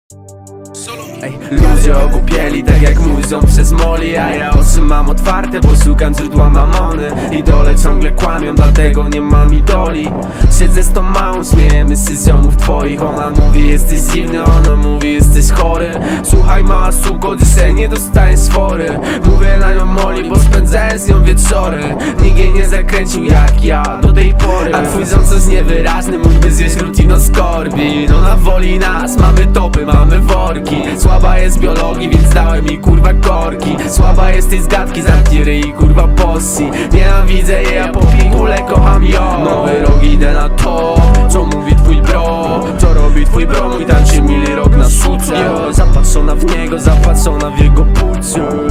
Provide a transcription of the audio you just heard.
Ludzie ogłupieli, tak jak mój ząb przez moli. A ja oczy mam otwarte, bo szukam źródła mamony. Idole ciągle kłamią, dlatego nie mam idoli. Siedzę z tą małą, śmiejemy się z ziomów twoich. Ona mówi jesteś dziwny, ona mówi jesteś chory. Słuchaj mała suko, dzisiaj nie dostaniesz fory. Mówię na nią moli, bo spędzałem z nią wieczory. Nikt jej nie zakręcił jak ja do tej pory. A twój ząb coś niewyraźny, mógłby zjeść Rutino Skorbi. No na woli nas, mamy topy, mamy worki. Słaba jest biologii, więc dałem jej kurwa korki. Słaba jest tej zgadki, zamknij ryj kurwa possi. Nienawidzę jej, a po pingule kocham ją. Nowy rok idę na to, co mówi twój bro. Co robi twój bro, mój tańczy mili rok na szuce. Zapatrzona w niego, zapatrzona w jego płciu.